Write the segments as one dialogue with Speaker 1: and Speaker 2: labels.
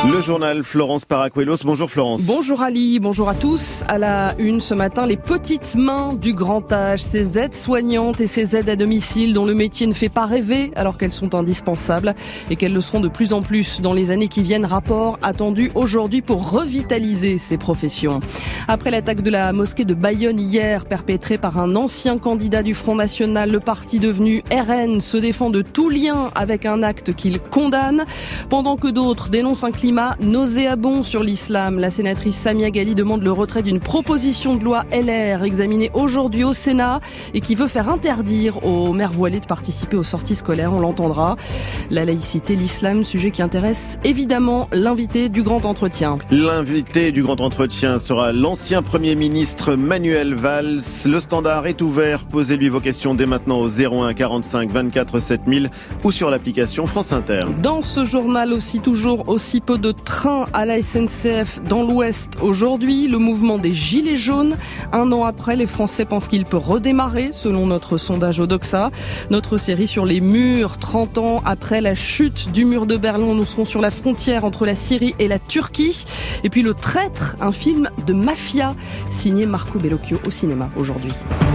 Speaker 1: Le journal Florence Paracuelos. Bonjour Florence.
Speaker 2: Bonjour Ali, bonjour à tous. À la une ce matin, les petites mains du grand âge, ces aides-soignantes et ces aides à domicile dont le métier ne fait pas rêver alors qu'elles sont indispensables et qu'elles le seront de plus en plus dans les années qui viennent. Rapport attendu aujourd'hui pour revitaliser ces professions. Après l'attaque de la mosquée de Bayonne hier, perpétrée par un ancien candidat du Front National, le parti devenu RN se défend de tout lien avec un acte qu'il condamne, pendant que d'autres dénoncent un climat nauséabond sur l'islam. La sénatrice Samia Ghali demande le retrait d'une proposition de loi LR examinée aujourd'hui au Sénat et qui veut faire interdire aux mères voilées de participer aux sorties scolaires. On l'entendra. La laïcité, l'islam, sujet qui intéresse évidemment l'invité du grand entretien.
Speaker 1: L'invité du grand entretien sera l'ancien Premier ministre Manuel Valls. Le standard est ouvert. Posez-lui vos questions dès maintenant au 01 45 24 7000 ou sur l'application France Inter.
Speaker 2: Dans ce journal aussi, toujours aussi peu de trains à la SNCF dans l'Ouest aujourd'hui. Le mouvement des Gilets jaunes. Un an après, les Français pensent qu'il peut redémarrer, selon notre sondage Odoxa. Notre série sur les murs, 30 ans après la chute du mur de Berlin. Nous serons sur la frontière entre la Syrie et la Turquie. Et puis Le Traître, un film de mafia, signé Marco Bellocchio au cinéma aujourd'hui.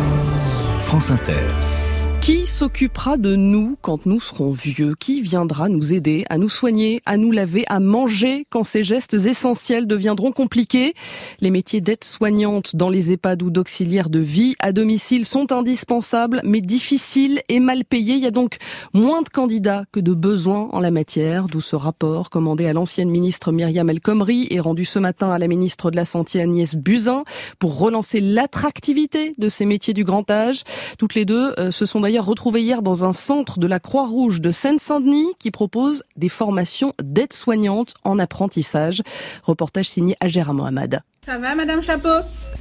Speaker 3: France Inter.
Speaker 2: Qui s'occupera de nous quand nous serons vieux? Qui viendra nous aider à nous soigner, à nous laver, à manger quand ces gestes essentiels deviendront compliqués? Les métiers d'aide-soignante dans les EHPAD ou d'auxiliaire de vie à domicile sont indispensables, mais difficiles et mal payés. Il y a donc moins de candidats que de besoins en la matière, d'où ce rapport commandé à l'ancienne ministre Myriam El Khomri et rendu ce matin à la ministre de la Santé Agnès Buzyn pour relancer l'attractivité de ces métiers du grand âge. Toutes les deux se sont d'ailleurs retrouvés hier dans un centre de la Croix-Rouge de Seine-Saint-Denis qui propose des formations d'aide-soignantes en apprentissage. Reportage signé Agera Mohamed.
Speaker 4: Ça va, Madame Chapeau?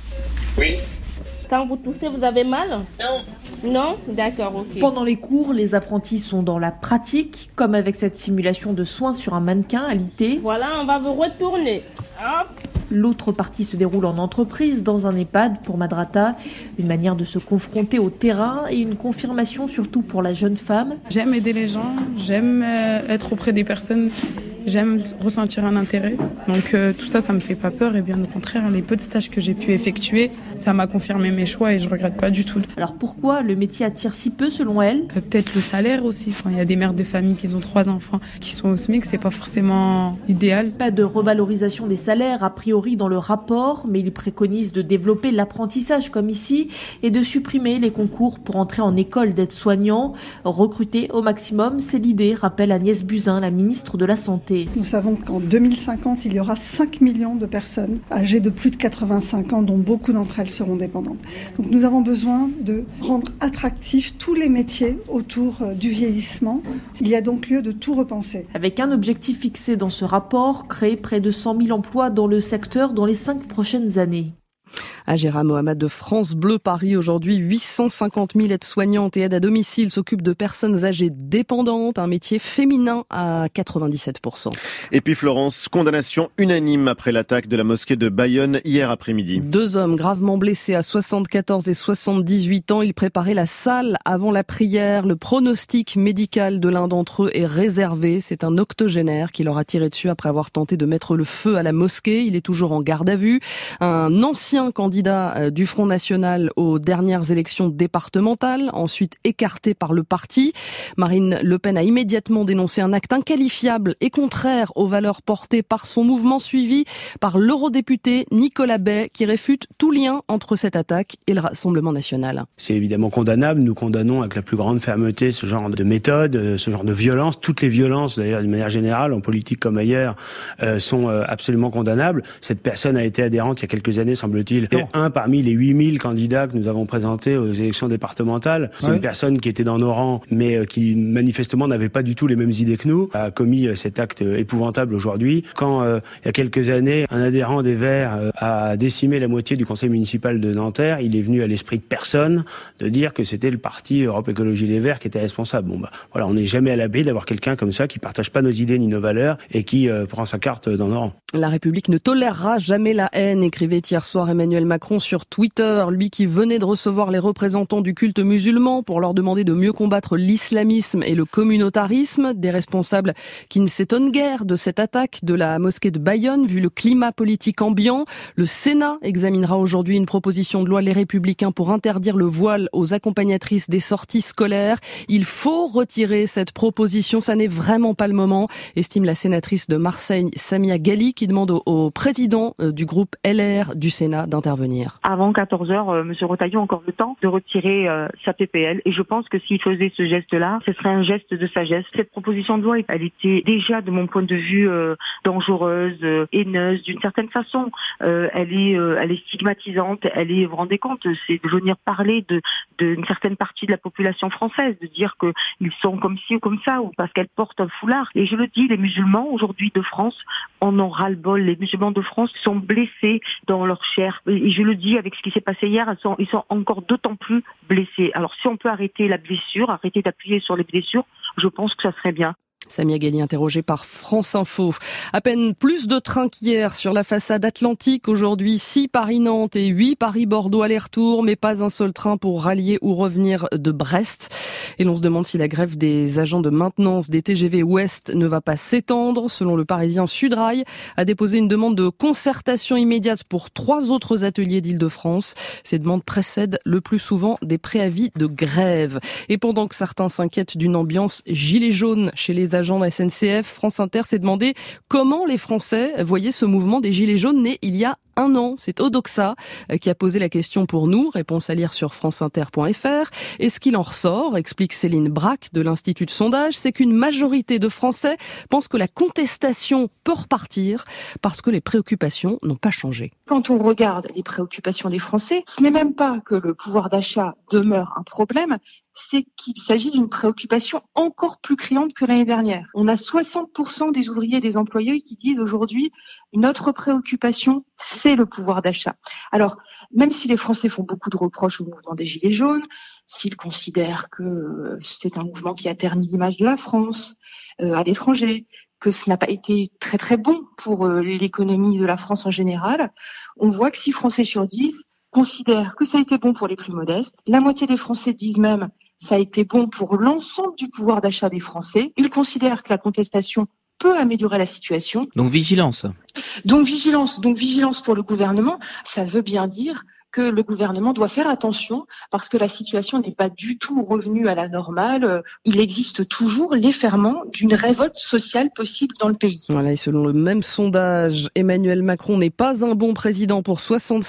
Speaker 5: Oui.
Speaker 4: Quand vous toussez, vous avez mal?
Speaker 5: Non.
Speaker 4: Non? D'accord, ok.
Speaker 6: Pendant les cours, les apprentis sont dans la pratique, comme avec cette simulation de soins sur un mannequin alité.
Speaker 4: Voilà, on va vous retourner. Hop.
Speaker 6: L'autre partie se déroule en entreprise, dans un EHPAD pour Madrata. Une manière de se confronter au terrain et une confirmation surtout pour la jeune femme.
Speaker 7: J'aime aider les gens, j'aime être auprès des personnes, j'aime ressentir un intérêt. Donc tout ça, ça me fait pas peur et bien au contraire, les peu de stages que j'ai pu effectuer, ça m'a confirmé mes choix et je regrette pas du tout.
Speaker 6: Alors pourquoi le métier attire si peu selon elle?
Speaker 7: Peut-être le salaire aussi. Il y a des mères de famille qui ont 3 enfants qui sont au SMIC, c'est pas forcément idéal.
Speaker 6: Pas de revalorisation des salaires a priori dans le rapport, mais il préconise de développer l'apprentissage comme ici et de supprimer les concours pour entrer en école d'aide-soignant. Recruter au maximum, c'est l'idée, rappelle Agnès Buzyn, la ministre de la Santé.
Speaker 8: Nous savons qu'en 2050, il y aura 5 millions de personnes âgées de plus de 85 ans, dont beaucoup d'entre elles seront dépendantes. Donc nous avons besoin de rendre attractifs tous les métiers autour du vieillissement. Il y a donc lieu de tout repenser.
Speaker 6: Avec un objectif fixé dans ce rapport, créer près de 100 000 emplois dans le secteur dans les 5 prochaines années.
Speaker 2: Agera Mohamed de France Bleu Paris. Aujourd'hui, 850 000 aides-soignantes et aides à domicile s'occupent de personnes âgées dépendantes, un métier féminin à 97%.
Speaker 1: Et puis Florence, condamnation unanime après l'attaque de la mosquée de Bayonne hier après-midi.
Speaker 2: 2 hommes gravement blessés à 74 et 78 ans. Ils préparaient la salle avant la prière. Le pronostic médical de l'un d'entre eux est réservé. C'est un octogénaire qui leur a tiré dessus après avoir tenté de mettre le feu à la mosquée. Il est toujours en garde à vue. Un ancien candidat du Front National aux dernières élections départementales, ensuite écarté par le parti. Marine Le Pen a immédiatement dénoncé un acte inqualifiable et contraire aux valeurs portées par son mouvement, suivi par l'eurodéputé Nicolas Bay, qui réfute tout lien entre cette attaque et le Rassemblement national.
Speaker 9: C'est évidemment condamnable. Nous condamnons avec la plus grande fermeté ce genre de méthode, ce genre de violence. Toutes les violences, d'ailleurs, de manière générale, en politique comme ailleurs, sont absolument condamnables. Cette personne a été adhérente il y a quelques années, semble-t-il, un parmi les 8000 candidats que nous avons présentés aux élections départementales. C'est une personne qui était dans nos rangs, mais qui manifestement n'avait pas du tout les mêmes idées que nous, a commis cet acte épouvantable aujourd'hui. Quand, il y a quelques années, un adhérent des Verts a décimé la moitié du conseil municipal de Nanterre, il est venu à l'esprit de personne de dire que c'était le parti Europe Écologie Les Verts qui était responsable. Bon, voilà, on n'est jamais à l'abri d'avoir quelqu'un comme ça qui partage pas nos idées ni nos valeurs et qui prend sa carte dans nos rangs.
Speaker 2: La République ne tolérera jamais la haine, écrivait hier soir Emmanuel Macron Macron sur Twitter, lui qui venait de recevoir les représentants du culte musulman pour leur demander de mieux combattre l'islamisme et le communautarisme, des responsables qui ne s'étonnent guère de cette attaque de la mosquée de Bayonne vu le climat politique ambiant. Le Sénat examinera aujourd'hui une proposition de loi Les Républicains pour interdire le voile aux accompagnatrices des sorties scolaires. Il faut retirer cette proposition, ça n'est vraiment pas le moment, estime la sénatrice de Marseille, Samia Ghali, qui demande au président du groupe LR du Sénat d'intervenir.
Speaker 10: Avant 14h, M. Retailleau a encore le temps de retirer sa PPL et je pense que s'il faisait ce geste-là, ce serait un geste de sagesse. Cette proposition de loi, elle était déjà, de mon point de vue, dangereuse, haineuse d'une certaine façon. Elle est stigmatisante, vous vous rendez compte, c'est de venir parler d'une certaine partie de la population française, de dire qu'ils sont comme ci ou comme ça, ou parce qu'elles portent un foulard. Et je le dis, les musulmans aujourd'hui de France en ont ras-le-bol. Les musulmans de France sont blessés dans leur chair. Et je le dis, avec ce qui s'est passé hier, ils sont encore d'autant plus blessés. Alors si on peut arrêter la blessure, arrêter d'appuyer sur les blessures, je pense que ça serait bien.
Speaker 2: Samia Ghali interrogée par France Info. À peine plus de trains qu'hier sur la façade atlantique. Aujourd'hui, 6 Paris-Nantes et 8 Paris-Bordeaux aller-retour, mais pas un seul train pour rallier ou revenir de Brest. Et l'on se demande si la grève des agents de maintenance des TGV Ouest ne va pas s'étendre. Selon le Parisien, Sudrail a déposé une demande de concertation immédiate pour 3 autres ateliers d'Île-de-France. Ces demandes précèdent le plus souvent des préavis de grève. Et pendant que certains s'inquiètent d'une ambiance gilet jaune chez les agents de la SNCF, France Inter s'est demandé comment les Français voyaient ce mouvement des gilets jaunes né il y a un an. C'est Odoxa qui a posé la question pour nous. Réponse à lire sur franceinter.fr. Et ce qu'il en ressort, explique Céline Braque de l'Institut de sondage, c'est qu'une majorité de Français pensent que la contestation peut repartir parce que les préoccupations n'ont pas changé.
Speaker 11: Quand on regarde les préoccupations des Français, ce n'est même pas que le pouvoir d'achat demeure un problème, c'est qu'il s'agit d'une préoccupation encore plus criante que l'année dernière. On a 60% des ouvriers et des employés qui disent aujourd'hui notre préoccupation, c'est le pouvoir d'achat. Alors, même si les Français font beaucoup de reproches au mouvement des Gilets jaunes, s'ils considèrent que c'est un mouvement qui a terni l'image de la France à l'étranger, que ce n'a pas été très très bon pour l'économie de la France en général, on voit que 6 Français sur 10 considèrent que ça a été bon pour les plus modestes. La moitié des Français disent même ça a été bon pour l'ensemble du pouvoir d'achat des Français. Ils considèrent que la contestation peut améliorer la situation.
Speaker 12: Donc vigilance.
Speaker 11: Donc vigilance pour le gouvernement. Ça veut bien dire que le gouvernement doit faire attention parce que la situation n'est pas du tout revenue à la normale. Il existe toujours les ferments d'une révolte sociale possible dans le pays.
Speaker 2: Voilà, et selon le même sondage, Emmanuel Macron n'est pas un bon président pour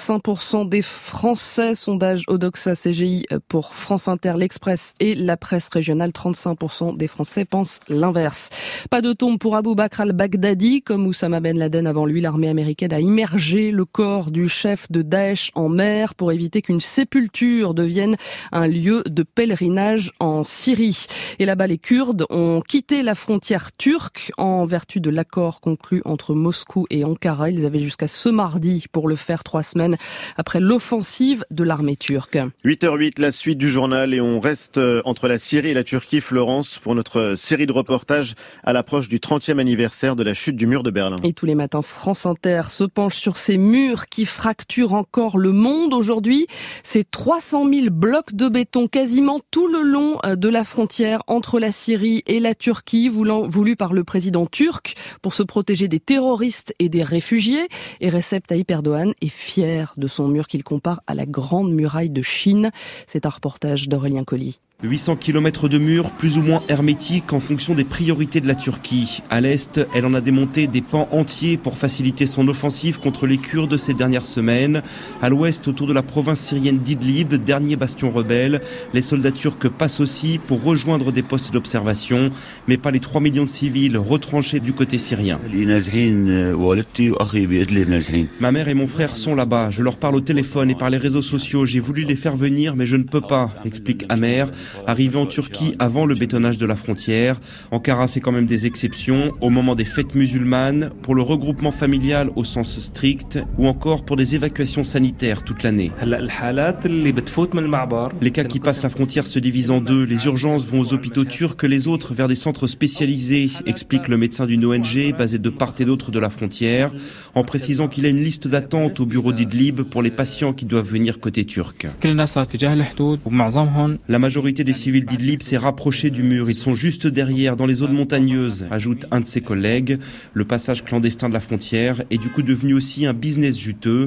Speaker 2: 65% des Français. Sondage Odoxa CGI pour France Inter, l'Express et la presse régionale. 35% des Français pensent l'inverse. Pas de tombe pour Abou Bakr al-Baghdadi. Comme Oussama Ben Laden avant lui, l'armée américaine a immergé le corps du chef de Daesh en mer pour éviter qu'une sépulture devienne un lieu de pèlerinage en Syrie. Et là-bas, les Kurdes ont quitté la frontière turque en vertu de l'accord conclu entre Moscou et Ankara. Ils avaient jusqu'à ce mardi pour le faire, 3 semaines après l'offensive de l'armée turque.
Speaker 1: 8h08, la suite du journal et on reste entre la Syrie et la Turquie, Florence, pour notre série de reportages à l'approche du 30e anniversaire de la chute du mur de Berlin.
Speaker 2: Et tous les matins, France Inter se penche sur ces murs qui fracturent encore le monde. Aujourd'hui, c'est 300 000 blocs de béton quasiment tout le long de la frontière entre la Syrie et la Turquie, voulu par le président turc pour se protéger des terroristes et des réfugiés. Et Recep Tayyip Erdogan est fier de son mur qu'il compare à la Grande Muraille de Chine. C'est un reportage d'Aurélien Colli.
Speaker 13: 800 km de murs plus ou moins hermétiques en fonction des priorités de la Turquie. À l'est, elle en a démonté des pans entiers pour faciliter son offensive contre les Kurdes ces dernières semaines. À l'ouest, autour de la province syrienne d'Idlib, dernier bastion rebelle, les soldats turcs passent aussi pour rejoindre des postes d'observation, mais pas les 3 millions de civils retranchés du côté syrien. Ma mère et mon frère sont là-bas. Je leur parle au téléphone et par les réseaux sociaux. J'ai voulu les faire venir, mais je ne peux pas, explique Amer. arrivés en Turquie avant le bétonnage de la frontière. Ankara fait quand même des exceptions au moment des fêtes musulmanes, pour le regroupement familial au sens strict ou encore pour des évacuations sanitaires toute l'année. Les cas qui passent la frontière se divisent en deux. Les urgences vont aux hôpitaux turcs, les autres vers des centres spécialisés, explique le médecin d'une ONG basée de part et d'autre de la frontière, en précisant qu'il a une liste d'attente au bureau d'Idlib pour les patients qui doivent venir côté turc. La majorité des civils d'Idlib s'est rapprochée du mur. Ils sont juste derrière, dans les zones montagneuses, ajoute un de ses collègues. Le passage clandestin de la frontière est du coup devenu aussi un business juteux.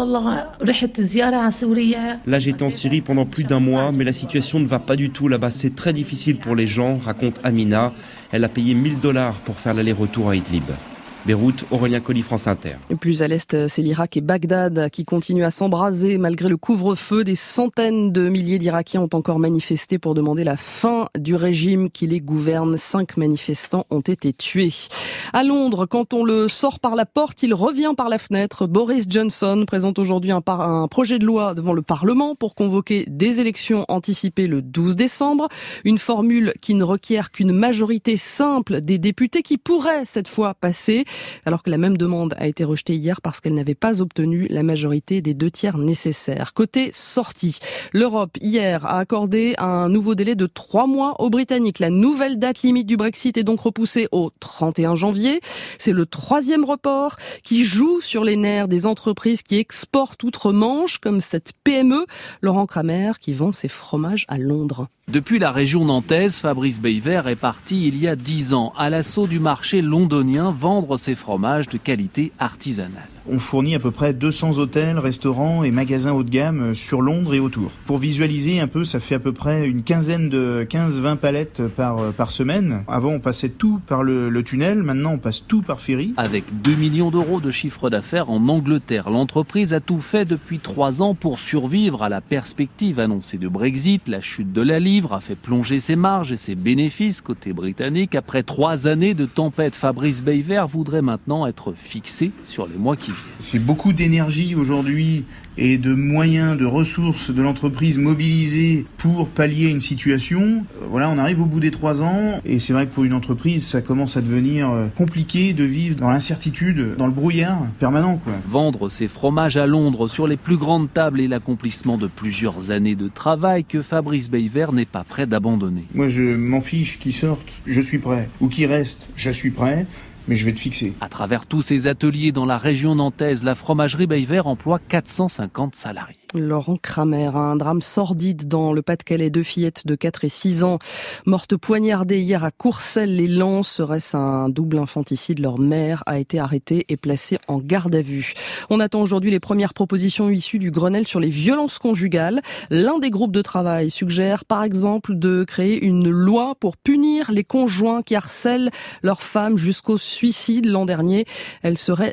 Speaker 13: Là, j'étais en Syrie pendant plus d'un mois, mais la situation ne va pas du tout là-bas. C'est très difficile pour les gens, raconte Amina. Elle a payé $1000 pour faire l'aller-retour à Idlib. Beyrouth, Aurélien Colli, France Inter.
Speaker 2: Et plus à l'est, c'est l'Irak et Bagdad qui continuent à s'embraser malgré le couvre-feu. Des centaines de milliers d'Irakiens ont encore manifesté pour demander la fin du régime qui les gouverne. 5 manifestants ont été tués. À Londres, quand on le sort par la porte, il revient par la fenêtre. Boris Johnson présente aujourd'hui un projet de loi devant le Parlement pour convoquer des élections anticipées le 12 décembre. Une formule qui ne requiert qu'une majorité simple des députés qui pourrait cette fois passer, alors que la même demande a été rejetée hier parce qu'elle n'avait pas obtenu la majorité des 2/3 nécessaires. Côté sortie, l'Europe hier a accordé un nouveau délai de 3 mois aux Britanniques. La nouvelle date limite du Brexit est donc repoussée au 31 janvier. C'est le 3e report qui joue sur les nerfs des entreprises qui exportent outre-Manche, comme cette PME, Laurent Kramer, qui vend ses fromages à Londres.
Speaker 12: Depuis la région nantaise, Fabrice Beyver est parti il y a 10 ans à l'assaut du marché londonien vendre ses fromages de qualité artisanale.
Speaker 14: On fournit à peu près 200 hôtels, restaurants et magasins haut de gamme sur Londres et autour. Pour visualiser un peu, ça fait à peu près une quinzaine de 15-20 palettes par semaine. Avant, on passait tout par le tunnel. Maintenant, on passe tout par ferry.
Speaker 12: Avec 2 millions d'euros de chiffre d'affaires en Angleterre, l'entreprise a tout fait depuis 3 ans pour survivre à la perspective annoncée de Brexit. La chute de la livre a fait plonger ses marges et ses bénéfices côté britannique. Après 3 années de tempête, Fabrice Beyver voudrait maintenant être fixé sur les mois qui viennent.
Speaker 14: C'est beaucoup d'énergie aujourd'hui et de moyens, de ressources de l'entreprise mobilisées pour pallier une situation. Voilà, on arrive au bout des 3 ans et c'est vrai que pour une entreprise, ça commence à devenir compliqué de vivre dans l'incertitude, dans le brouillard permanent, quoi.
Speaker 12: Vendre ses fromages à Londres sur les plus grandes tables est l'accomplissement de plusieurs années de travail que Fabrice Beyver n'est pas prêt d'abandonner.
Speaker 14: Moi, je m'en fiche qu'ils sortent, je suis prêt. Ou qu'ils restent, je suis prêt. Mais je vais te fixer.
Speaker 12: À travers tous ces ateliers dans la région nantaise, la fromagerie Beyver emploie 450 salariés.
Speaker 2: Laurent Kramer, un drame sordide dans le Pas-de-Calais. 2 fillettes de 4 et 6 ans mortes poignardées hier à Courcelles-les-Lances. Serait-ce un double infanticide? Leur mère a été arrêtée et placée en garde à vue. On attend aujourd'hui les premières propositions issues du Grenelle sur les violences conjugales. L'un des groupes de travail suggère par exemple de créer une loi pour punir les conjoints qui harcèlent leurs femmes jusqu'au suicide. L'an dernier, elles seraient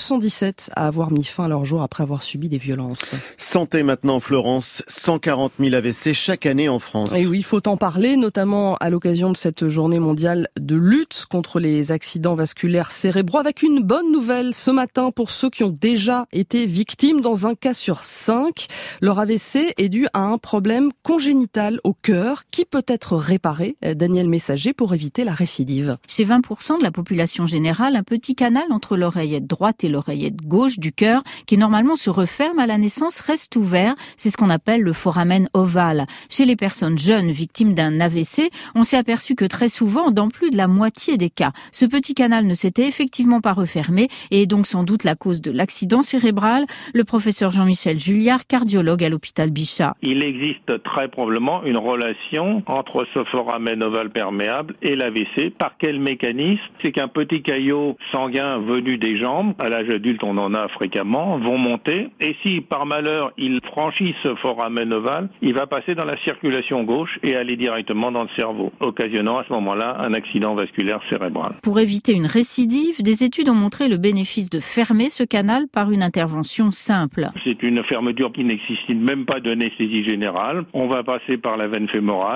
Speaker 2: 217 à avoir mis fin à leur jour après avoir subi des violences.
Speaker 1: Santé maintenant, Florence. 140 000 AVC chaque année en France.
Speaker 2: Et oui, il faut en parler, notamment à l'occasion de cette journée mondiale de lutte contre les accidents vasculaires cérébraux, avec une bonne nouvelle ce matin pour ceux qui ont déjà été victimes. Dans un cas sur 5, leur AVC est dû à un problème congénital au cœur qui peut être réparé. Daniel Messager, pour éviter la récidive.
Speaker 15: Chez 20% de la population générale, un petit canal entre l'oreillette droite et l'oreillette gauche du cœur, qui normalement se referme à la naissance, reste ouvert. C'est ce qu'on appelle le foramen ovale. Chez les personnes jeunes victimes d'un AVC, on s'est aperçu que très souvent, dans plus de la moitié des cas, ce petit canal ne s'était effectivement pas refermé et est donc sans doute la cause de l'accident cérébral. Le professeur Jean-Michel Julliard, cardiologue à l'hôpital Bichat.
Speaker 16: Il existe très probablement une relation entre ce foramen ovale perméable et l'AVC. Par quel mécanisme? C'est qu'un petit caillot sanguin venu des jambes, à l'âge adulte on en a fréquemment, vont monter et si par malheur il franchit ce foramen ovale, il va passer dans la circulation gauche et aller directement dans le cerveau, occasionnant à ce moment-là un accident vasculaire cérébral.
Speaker 15: Pour éviter une récidive, des études ont montré le bénéfice de fermer ce canal par une intervention simple.
Speaker 16: C'est une fermeture qui n'existe même pas d'anesthésie générale. On va passer par la veine fémorale.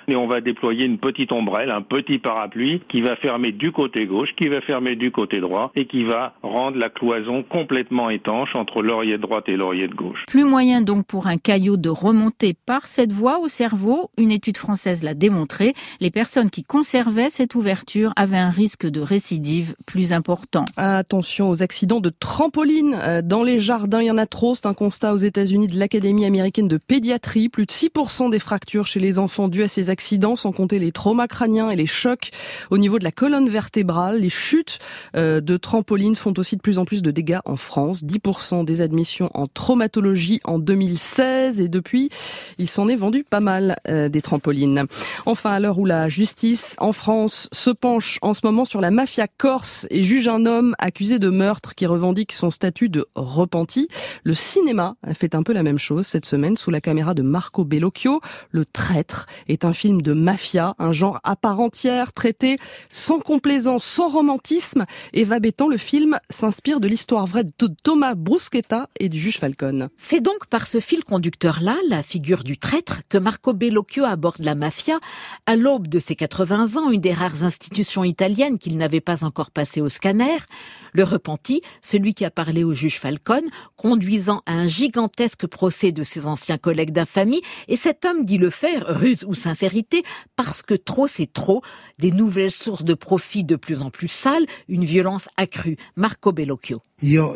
Speaker 16: et on va déployer une petite ombrelle, un petit parapluie qui va fermer du côté gauche, qui va fermer du côté droit et qui va rendre la cloison complètement étanche entre l'oreillette droite et l'oreillette gauche.
Speaker 15: Plus moyen donc pour un caillot de remonter par cette voie au cerveau. Une étude française l'a démontré. Les personnes qui conservaient cette ouverture avaient un risque de récidive plus important.
Speaker 2: Attention aux accidents de trampoline. Dans les jardins, il y en a trop. C'est un constat aux États-Unis de l'Académie américaine de pédiatrie. Plus de 6% des fractures chez les enfants dues à ces accidents, sans compter les traumas crâniens et les chocs au niveau de la colonne vertébrale. Les chutes de trampoline font aussi de plus en plus de dégâts en France. 10% des admissions en traumatologie en 2016 et depuis, il s'en est vendu pas mal des trampolines. Enfin, à l'heure où la justice en France se penche en ce moment sur la mafia corse et juge un homme accusé de meurtre qui revendique son statut de repenti, le cinéma a fait un peu la même chose cette semaine sous la caméra de Marco Bellocchio. Le Traître est un film de mafia, un genre à part entière, traité sans complaisance, sans romantisme. Eva Bétan, le film s'inspire de l'histoire vraie de Thomas Bruschetta et du juge Falcone.
Speaker 17: C'est donc par ce fil conducteur-là, la figure du traître, que Marco Bellocchio aborde la mafia à l'aube de ses 80 ans, une des rares institutions italiennes qu'il n'avait pas encore passé au scanner. Le repenti, celui qui a parlé au juge Falcone, conduisant à un gigantesque procès de ses anciens collègues d'infamie, et cet homme dit le faire, ruse ou sincérité, parce que trop c'est trop, des nouvelles sources de profit de plus en plus sales, une violence accrue. Marco Bellocchio.
Speaker 18: Je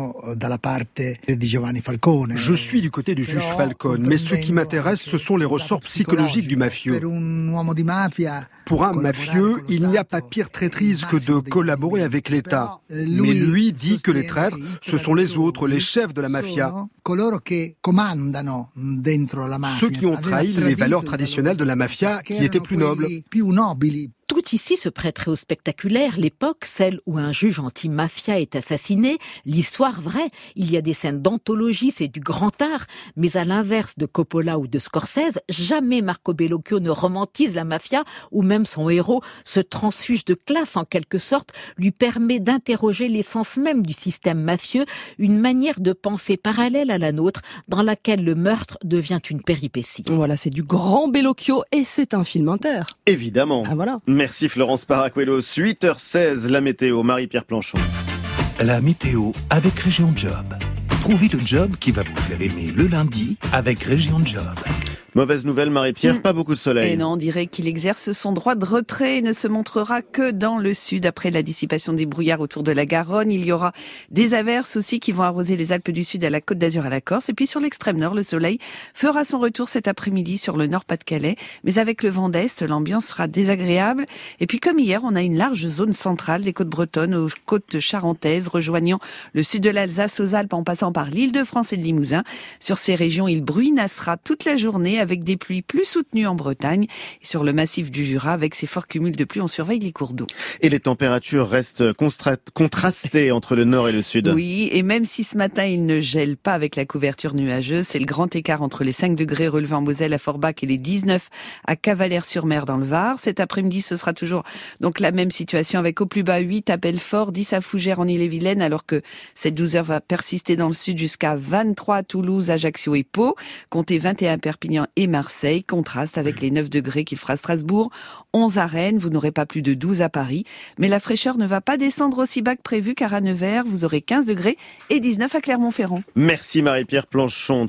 Speaker 18: suis du côté du juge Falcone, mais ce qui m'intéresse, ce sont les ressorts psychologiques du mafieux. Pour un mafieux, il n'y a pas pire traîtrise que de collaborer avec l'État. Mais lui dit que les traîtres, ce sont les autres, les chefs de la mafia. Ceux qui ont trahi les valeurs traditionnelles de la mafia, qui étaient plus nobles.
Speaker 17: Tout ici se prêterait au spectaculaire, l'époque, celle où un juge anti-mafia est assassiné, l'histoire vraie. Il y a des scènes d'anthologie, c'est du grand art, mais à l'inverse de Coppola ou de Scorsese, jamais Marco Bellocchio ne romantise la mafia, ou même son héros, ce transfuge de classe en quelque sorte, lui permet d'interroger l'essence même du système mafieux, une manière de penser parallèle à la nôtre, dans laquelle le meurtre devient une péripétie.
Speaker 2: Voilà, c'est du grand Bellocchio et c'est un film inter.
Speaker 1: Évidemment.
Speaker 2: Ah voilà.
Speaker 1: Merci Florence Paracuelos. 8h16, la météo, Marie-Pierre Planchon.
Speaker 3: La météo avec Région Job. Trouvez le job qui va vous faire aimer le lundi avec Région Job.
Speaker 1: Mauvaise nouvelle, Marie-Pierre, pas beaucoup de soleil.
Speaker 19: Et non, on dirait qu'il exerce son droit de retrait et ne se montrera que dans le sud. Après la dissipation des brouillards autour de la Garonne, il y aura des averses aussi qui vont arroser les Alpes du Sud à la Côte d'Azur à la Corse. Et puis sur l'extrême nord, le soleil fera son retour cet après-midi sur le Nord-Pas-de-Calais. Mais avec le vent d'Est, l'ambiance sera désagréable. Et puis comme hier, on a une large zone centrale des côtes bretonnes aux côtes charentaises, rejoignant le sud de l'Alsace aux Alpes en passant par l'Île-de-France et le Limousin. Sur ces régions, il bruinassera toute la journée avec des pluies plus soutenues en Bretagne. Et sur le massif du Jura, avec ces forts cumuls de pluie, on surveille les cours d'eau.
Speaker 1: Et les températures restent contrastées entre le nord et le sud.
Speaker 19: Oui, et même si ce matin il ne gèle pas avec la couverture nuageuse, c'est le grand écart entre les 5 degrés relevés en Moselle à Forbach et les 19 à Cavalère-sur-Mer dans le Var. Cet après-midi, ce sera toujours donc la même situation avec au plus bas 8 à Belfort, 10 à Fougères en Ille-et-Vilaine, alors que cette douceur va persister dans le sud jusqu'à 23 à Toulouse, Ajaccio et Pau. Comptez 21 à Perpignan et Marseille. Contraste avec les 9 degrés qu'il fera à Strasbourg, 11 à Rennes, vous n'aurez pas plus de 12 à Paris. Mais la fraîcheur ne va pas descendre aussi bas que prévu car à Nevers, vous aurez 15 degrés et 19 à Clermont-Ferrand.
Speaker 1: Merci Marie-Pierre Planchon.